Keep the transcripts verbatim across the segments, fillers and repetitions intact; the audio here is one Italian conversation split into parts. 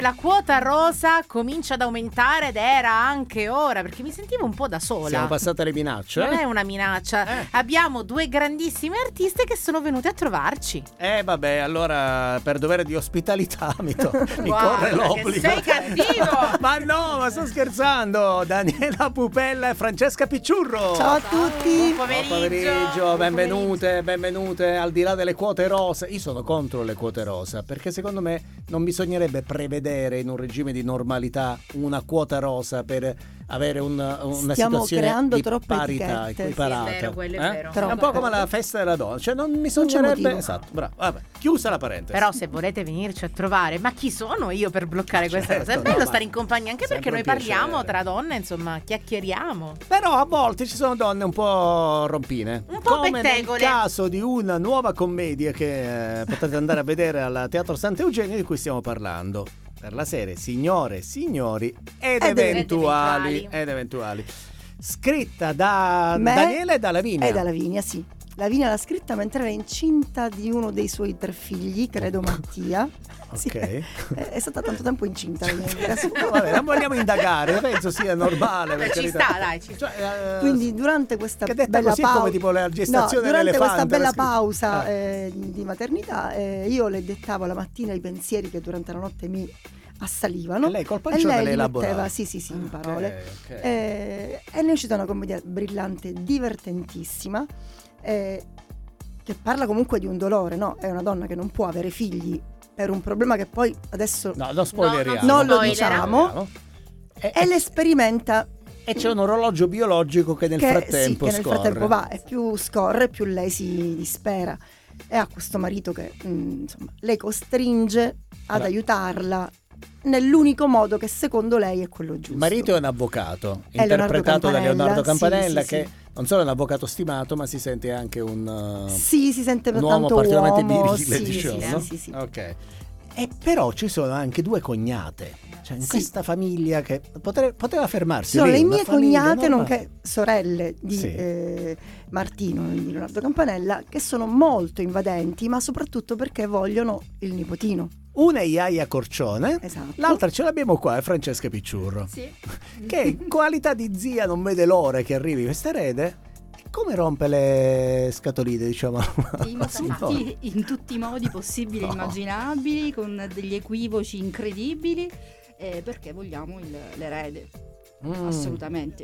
la quota rosa comincia ad aumentare ed era anche ora, perché mi sentivo un po' da sola. Siamo passate le minacce. Non eh? è una minaccia. Eh. Abbiamo due grandissime artiste che sono venute a trovarci. Eh vabbè, allora per dovere di ospitalità mi, to- mi Guarda, corre che l'obbligo. sei cattivo! Ma no, ma sto scherzando. Daniela Pupella e Francesca Picciurro. Ciao a tutti. Buon pomeriggio. Buon pomeriggio, Buon benvenute, benvenute. Al di là delle quote rosa, io sono contro le quote rosa, perché secondo me non bisognerebbe prevedere in un regime di normalità una quota rosa per avere un, una Stiamo situazione creando di troppe parità etichette. equiparata. Sì, è vero, quello è eh? vero. È un po' come la festa della donna, cioè non bisognerebbe. motivo. Esatto, bravo. Vabbè, chiusa la parentesi. Però se volete venirci a trovare, ma chi sono io per bloccare questa Certo, cosa? È no, bello ma stare in compagnia, anche perché sempre noi un parliamo piacere. tra donne, insomma, chiacchieriamo. Però a volte ci sono donne un po' rompine. Un po' come pettegole. nel caso di una nuova commedia che eh, potete andare a vedere al Teatro Sant'Eugenio, di cui stiamo parlando. Per la serie Signore e Signori ed, Ed eventuali, eventuali. ed eventuali. Scritta da Me Daniela e da Lavinia. E da Lavinia, sì. Lavinia l'ha scritta mentre era incinta di uno dei suoi tre figli, credo Mattia. Sì, Ok. è, è stata tanto tempo incinta. No, vabbè, non vogliamo indagare, penso sia normale. per Beh, ci carità. sta, dai, ci sta. Cioè, eh, Quindi durante questa che detta bella così pausa, come tipo la gestazione no, durante dell'elefante, questa bella la scritto- pausa Ah. eh, di maternità, eh, io le dettavo la mattina i pensieri che durante la notte mi assalivano. E lei col e pancione lei le li elaborava. metteva, sì, sì, sì, in Ok, parole. ok. Eh, e ne è uscita una commedia brillante, divertentissima, eh, che parla comunque di un dolore, no? È una donna che non può avere figli per un problema che poi adesso No, non spoileriamo. non lo spoiler. diciamo, E, e le sperimenta. e c'è un orologio biologico che nel che, frattempo sì, che nel scorre. frattempo va, e più scorre più lei si dispera, e ha questo marito che mm, insomma lei costringe ad Allora. aiutarla nell'unico modo che secondo lei è quello giusto. Il marito è un avvocato, È Leonardo interpretato da Campanella, Leonardo sì, Campanella, sì, che sì. non solo è un avvocato stimato, ma si sente anche un, uh, Sì, si sente un uomo tanto particolarmente uomo, virile, sì, diciamo, sì, no? sì, sì, sì. Ok. E però ci sono anche due cognate, cioè in Sì. questa famiglia che potre- poteva fermarsi Sono lì, le una mie famiglia cognate, normale. nonché sorelle di Sì. eh, Martino, di Leonardo Campanella, che sono molto invadenti, ma soprattutto perché vogliono il nipotino. Una è Iaia Corcione, Esatto. l'altra ce l'abbiamo qua, è Francesca Picciurro, Sì. che in qualità di zia non vede l'ora che arrivi questo erede. E come rompe le scatolite, diciamo? In Sì, tutti, in tutti i modi possibili e No. immaginabili, con degli equivoci incredibili, eh, perché vogliamo il- l'erede, Mm, assolutamente.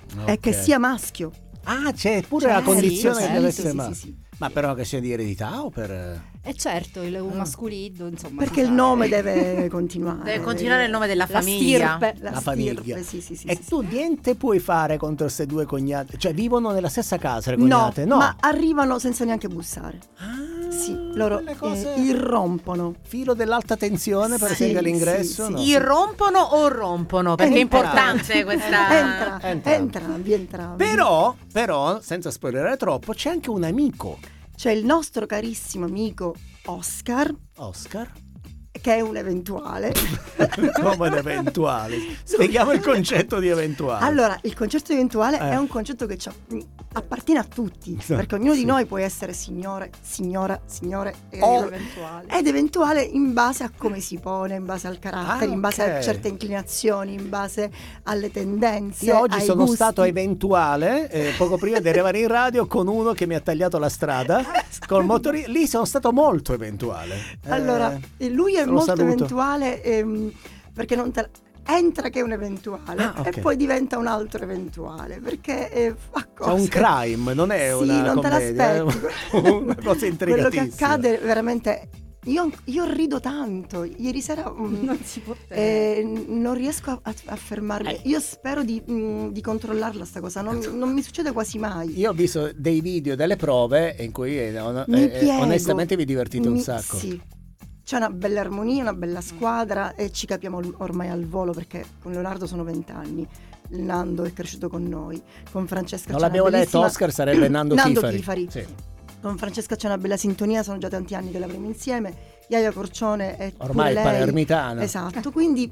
È che ok. sia maschio. Ah, c'è pure Cioè, la condizione sì, che sì, deve sì, essere sì, ma... sì, sì. Ma però che sia di eredità o per... E certo, il un Ah. masculino, insomma. Perché si il sa. nome deve continuare. Deve continuare il nome della La famiglia. stirpe. La, La stirpe, famiglia. sì, sì, sì, E sì, tu sì. niente puoi fare contro queste due cognate? Cioè vivono nella stessa casa le No, cognate? No, ma arrivano senza neanche bussare. Ah, Sì, loro quelle cose... eh, irrompono. Filo dell'alta tensione per Sì, esempio all'ingresso? sì, no? sì. Irrompono o rompono? Perché è Entrambi. importante questa... Entra, entrambi. entrambi, entrambi. Però, però, senza spoilerare troppo, c'è anche un amico, C'è il nostro carissimo amico Oscar, Oscar, che è un eventuale. come un eventuale. Spieghiamo il concetto di eventuale. Allora, il concetto eventuale Eh. è un concetto che ci app- appartiene a tutti, perché ognuno Sì. di noi può essere signore, signora, signore e Oh. eventuale. ed eventuale in base a come si pone, in base al carattere, Ah, in base ok. a certe inclinazioni, in base alle tendenze. Io oggi ai sono gusti. stato eventuale, eh, poco prima di arrivare in radio, con uno che mi ha tagliato la strada col motorino. Lì sono stato molto eventuale. Eh, Allora, e lui è lo molto saluto. eventuale ehm, perché non te la- entra che è un eventuale Ah, ok. e poi diventa un altro eventuale perché eh, fa C'è cose. un crime, non è Sì, una non te commedia, è l'aspetti. una cosa Quello che intrigatissima. accade veramente. Io, io rido tanto. Ieri sera mm, Non si può tenere. eh, non riesco a, a- a fermarmi. Eh. Io spero di, mm, di controllarla sta cosa. Non, non mi succede quasi mai. Io ho visto dei video, delle prove in cui eh, on- Mi eh, piego. onestamente vi divertite un Mi- sacco. Sì. C'è una bella armonia, una bella squadra e ci capiamo l- ormai al volo perché con Leonardo sono vent'anni. Nando è cresciuto con noi. Con Francesca Non c'è l'abbiamo una detto, bellissima- Oscar sarebbe Nando, Nando Chifari. Chifari. Sì. Con Francesca c'è una bella sintonia, sono già tanti anni che lavoriamo insieme. Iaia Corcione è Ormai pure lei. palermitana. Esatto, quindi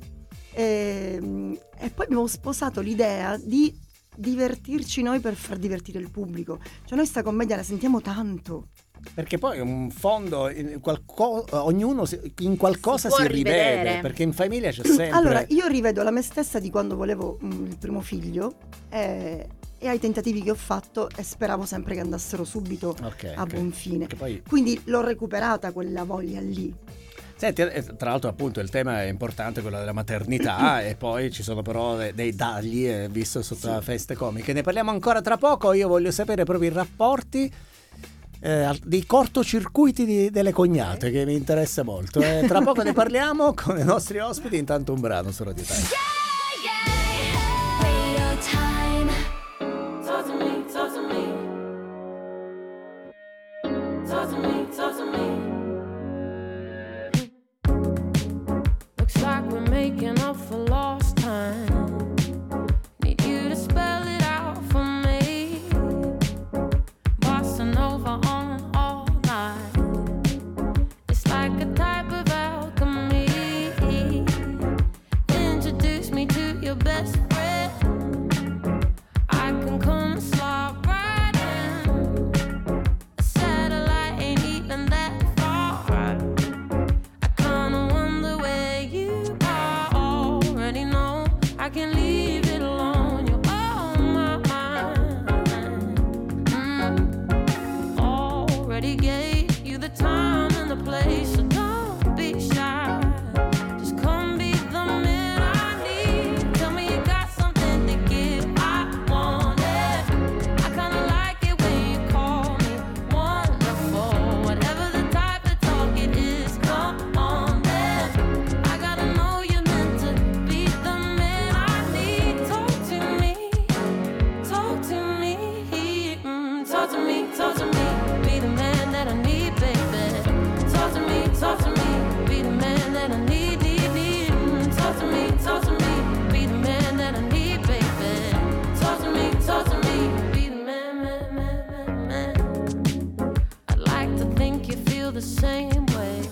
ehm, e poi abbiamo sposato l'idea di divertirci noi per far divertire il pubblico. Cioè noi sta commedia la sentiamo tanto, Perché poi un fondo, in qualco- ognuno si- in qualcosa Si si, può rivede, rivedere. perché in famiglia c'è sempre... Allora, io rivedo la me stessa di quando volevo mm, il primo figlio e, e ai tentativi che ho fatto e speravo sempre che andassero subito Ok, a ok. buon fine. Che poi... Quindi l'ho recuperata quella voglia lì. Senti, eh, tra l'altro appunto il tema è importante, quello della maternità, e poi ci sono però de- dei tagli, eh, visto sotto la feste comiche. Ne parliamo ancora tra poco. Io voglio sapere proprio i rapporti eh, di cortocircuiti di- delle cognate, che mi interessa molto. Eh, tra poco ne parliamo con i nostri ospiti, intanto un brano su Radio Time. Radio Time. Talk to me, talk to me. Talk to me, talk to me. Looks like we're making up for lost time. Need you to spell it out for me. Bossa Nova on all night. It's like a type of alchemy. Introduce me to your best friend. I can come and slide right in. A satellite ain't even that far. I kinda wonder where you are. Already know I can leave it alone. You're on my mind. Mm. Already gave you the time and the place, so don't be shy. Just come be the man I need. Tell me you got something to give. I want it. I kinda like it when you call me wonderful. Whatever the type of talk it is, come on then. I gotta know you're meant to be the man I need. Talk to me, talk to me, mm, talk to me, talk to me. Be the man that I need, baby. Talk to me, talk to me. Be the man that I need, need, need. Mm, talk to me, talk to me. Be the man that I need, baby. Talk to me, talk to me. Be the man, man, man, man, man. I'd like to think you feel the same way,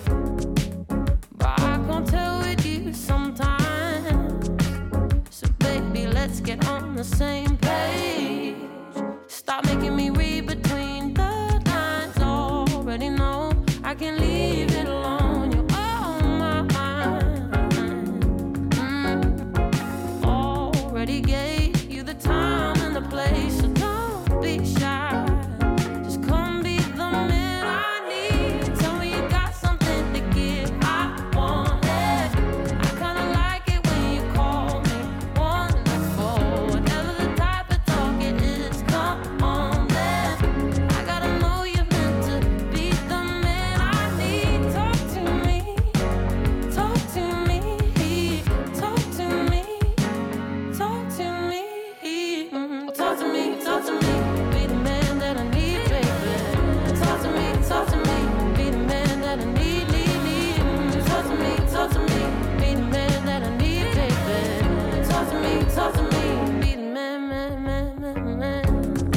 but I can't tell with you sometimes. So baby, let's get on the same page. Stop making me read between the lines. Already know I can leave it alone. You're on my mind. Mm. Already gave you the time and the place, so don't be shy. Just come be the man I need. Tell me you got something to give. I want it. I kinda like it when you call me wonderful. Whatever the type of talk it is, come on then. I gotta know you're meant to be the man I need. Talk to me, talk to me, talk to me, talk to me, mm, talk to me, talk to me. Be the man that I need, baby. Talk to me, talk to me. Be the man that I need, need, need. Mm, talk to me, talk to me. Be the man that I need, baby. Talk to me, talk to me. Be the man, man, man, man, man.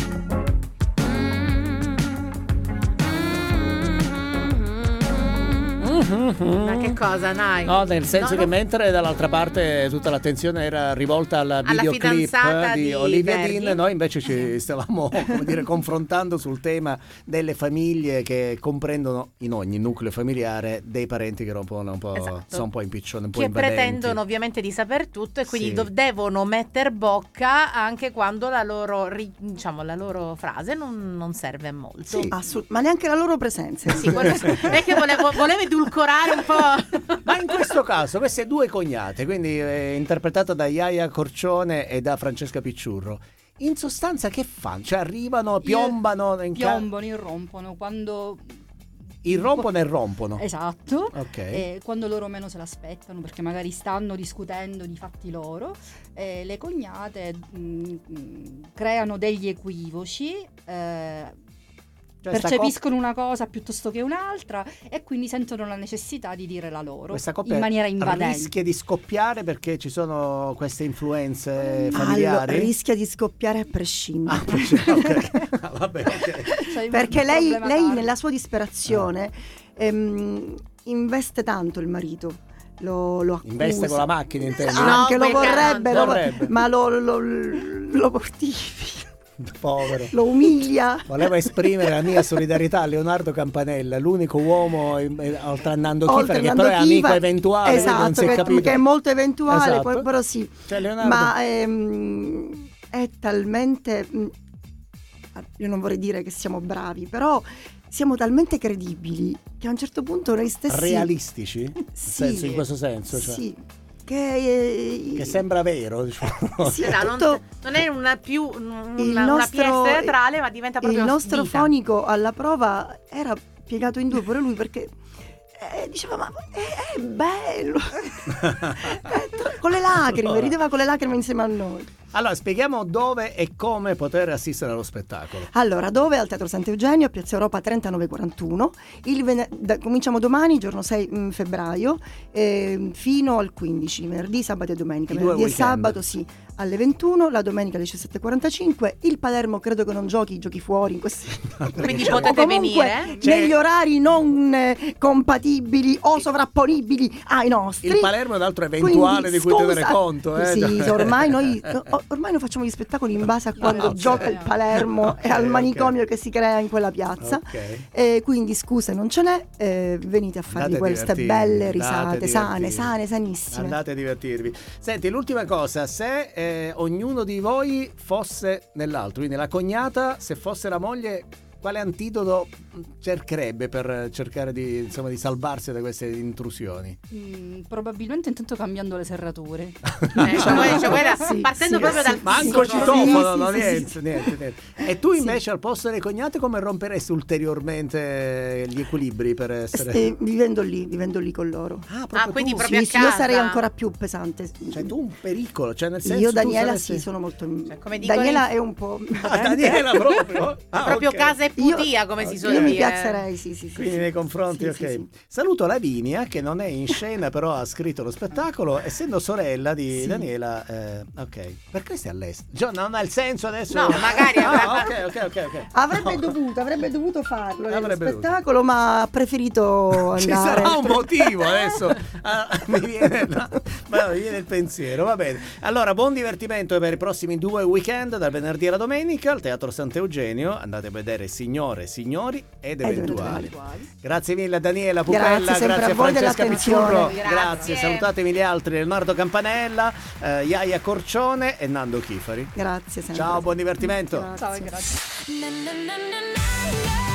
Ma che cosa, Nai? No, nel senso No, che no. mentre dall'altra parte tutta l'attenzione era rivolta al Alla videoclip fidanzata di, di Olivia Verdi. Dean, noi invece ci stavamo come dire, confrontando sul tema delle famiglie che comprendono in ogni nucleo familiare dei parenti che rompono un po', Esatto. sono un po' impiccioni, un po' Che invadenti. pretendono ovviamente di saper tutto e quindi Sì. dov- devono metter bocca anche quando la loro, ri- diciamo, la loro frase non, non serve a molto. Sì. Assolut- ma neanche la loro presenza. Sì, quello- è che volevo, volevo edulcorare un po'. Ma in questo caso queste due cognate, quindi eh, interpretata da Iaia Corcione e da Francesca Picciurro, in sostanza che fanno? Cioè arrivano, piombano in ca- Piombono, irrompono quando... irrompono e rompono. Esatto. Ok. E quando loro meno se l'aspettano, perché magari stanno discutendo di fatti loro, eh, le cognate mh, mh, creano degli equivoci, eh, Cioè, sta percepiscono una cosa piuttosto che un'altra e quindi sentono la necessità di dire la loro Questa coppia in maniera invadente. rischia di scoppiare perché ci sono queste influenze Allora, familiari. rischia di scoppiare a prescindere. Ah, cioè, ok. Ah, vabbè, ok. Cioè, Perché un lei, problema lei caro. nella sua disperazione ehm, investe tanto il marito, lo, lo accusa. Investe con la macchina, intendi? Anche No, lo quella vorrebbe, no. lo, Vorrebbe. ma lo, lo, lo mortifica. Povero. lo umilia. Volevo esprimere la mia solidarietà a Leonardo Campanella, l'unico uomo, eh, eh, oltre a Nando Oltre Chifari, che Nando però è amico Chifari, eventuale, quindi non esatto, si è che, capito. che è molto eventuale, Esatto. poi- però sì. Cioè, Leonardo... Ma ehm, è talmente, mh, io non vorrei dire che siamo bravi, però siamo talmente credibili che a un certo punto noi stessi realistici? Nel Sì. senso, in questo senso, cioè, sì, che, eh, che sembra vero, diciamo. sì, Esatto, non, tutto- non è una più una, Il una nostro- pièce teatrale, ma diventa proprio il nostro vita. fonico alla prova era piegato in due pure lui, perché eh, diceva ma è, è bello. Eh, con le lacrime, Allora. rideva con le lacrime insieme a noi. Allora, spieghiamo dove e come poter assistere allo spettacolo. Allora, dove? Al Teatro Sant'Eugenio, a Piazza Europa trentanove quarantuno. Il vene- da- cominciamo domani, giorno sei mm, febbraio, eh, fino al quindici, venerdì, sabato e domenica. I due Venerdì e weekend. sabato sì, alle ventuno, la domenica alle diciassette e quarantacinque. Il Palermo credo che non giochi, giochi fuori in questi Quindi o potete comunque venire. Cioè- negli orari non eh, compatibili o sovrapponibili ai nostri. Il Palermo è un altro eventuale Quindi, di cui scusa- tenere conto. Eh? Sì, ormai noi, o- ormai noi facciamo gli spettacoli in base a quando ok. gioca il Palermo Ok, e al manicomio ok. che si crea in quella piazza. Ok. E quindi scuse non ce n'è, eh, venite a farvi Andate a queste divertirvi, belle andate a risate, sane, divertirvi. sane, sanissime. Andate a divertirvi. Senti, l'ultima cosa, se eh, ognuno di voi fosse nell'altro, quindi la cognata, se fosse la moglie, quale antidoto cercherebbe per cercare di, insomma, di salvarsi da queste intrusioni? Mm, probabilmente intanto cambiando le serrature. Eh, cioè, cioè, guarda, Sì, partendo sì, proprio sì. dal Ma anche fisico, il citofono, sì, no, sì, niente, sì. niente, niente. E tu Sì. invece al posto delle cognate come romperesti ulteriormente gli equilibri per essere... Ste- vivendo lì, vivendo lì con loro. Ah, proprio Ah, quindi tu, proprio Sì, a sì, io casa. sarei ancora più pesante. Cioè tu un pericolo, cioè nel senso Io tu Daniela saresti- sì, sono molto. Cioè, come dicono Daniela in- è un po'. Ah, Daniela proprio? Ah, proprio ok. casa e Io- putia, come si ok. suol Io mi dire. piazzerei, sì, sì, sì. Quindi sì. nei confronti, Sì, ok. sì, sì. Saluto Lavinia che non è in scena però ha scritto lo spettacolo, essendo sorella di Sì. Daniela. eh, ok, perché stai all'estero? Gio, non ha il senso adesso? No, magari Ah, avrebbe- ok, ok, ok, ok. Avrebbe No. dovuto, avrebbe dovuto farlo nello Avrebbe dovuto. spettacolo, ma ha preferito andare. Ci sarà un motivo adesso. Ah, mi, viene, no, ma mi viene il pensiero, va bene. Allora, buon divertimento per i prossimi due weekend, dal venerdì alla domenica, al Teatro Sant'Eugenio. Andate a vedere Signore, Signori ed Ed Eventuali. eventuali. Grazie mille a Daniela Pupella, Grazie sempre grazie a voi Francesca dell'attenzione. Pizzurro, Grazie. grazie, salutatemi gli altri, Leonardo Campanella, eh, Iaia Corcione e Nando Chifari. Grazie sempre. Ciao, buon divertimento. Grazie. Ciao e grazie. Na, na, na, na, na, na.